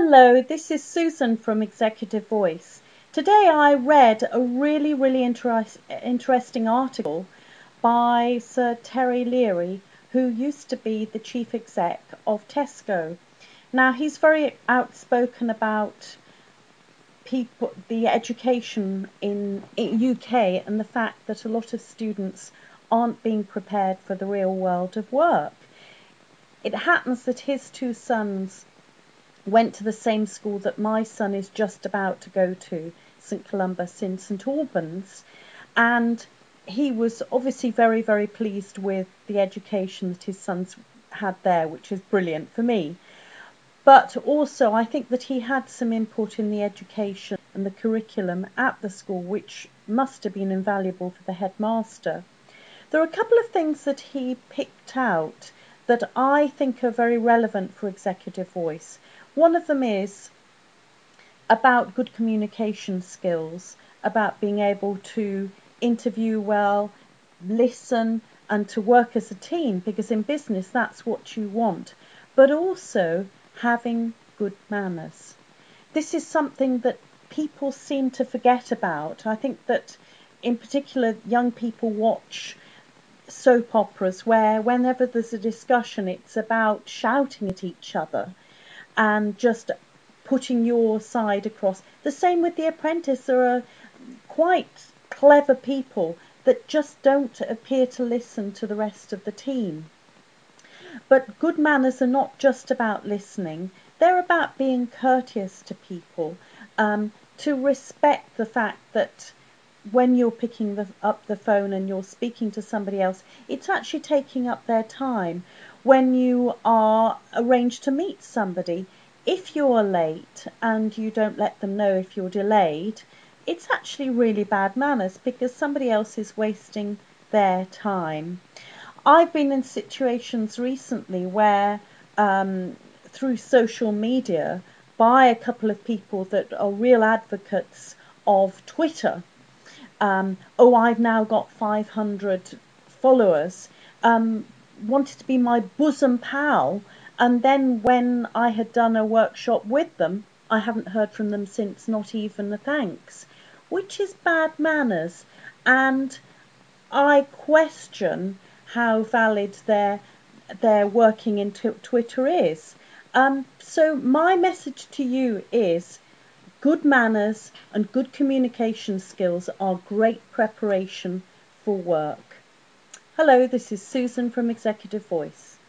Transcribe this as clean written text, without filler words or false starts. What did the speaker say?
Hello, this is Susan from Executive Voice. Today I read a really interesting article by Sir Terry Leary, who used to be the chief exec of Tesco. Now he's very outspoken about the education in UK and the fact that a lot of students aren't being prepared for the real world of work. It happens that his two sons went to the same school that my son is just about to go to, St Columba's in St Albans, and he was obviously very pleased with the education that his sons had there, which is brilliant for me. But also I think that he had some input in the education and the curriculum at the school, which must have been invaluable for the headmaster. There are a couple of things that he picked out that I think are very relevant for Executive Voice. One of them is about good communication skills, about being able to interview well, listen, and to work as a team, because in business that's what you want, but also having good manners. This is something that people seem to forget about. I think that in particular young people watch soap operas where whenever there's a discussion it's about shouting at each other and just putting your side across. The same with The Apprentice. There are quite clever people that just don't appear to listen to the rest of the team. But good manners are not just about listening. They're about being courteous to people, to respect the fact that when you're picking up the phone and you're speaking to somebody else, it's actually taking up their time. When you are arranged to meet somebody, if you're late and you don't let them know if you're delayed, it's actually really bad manners because somebody else is wasting their time. I've been in situations recently where through social media by a couple of people that are real advocates of Twitter, I've now got 500 followers, wanted to be my bosom pal, and then when I had done a workshop with them, I haven't heard from them since, not even a thanks, which is bad manners, and I question how valid their working in Twitter is. So my message to you is good manners and good communication skills are great preparation for work. Hello, this is Susan from Executive Voice.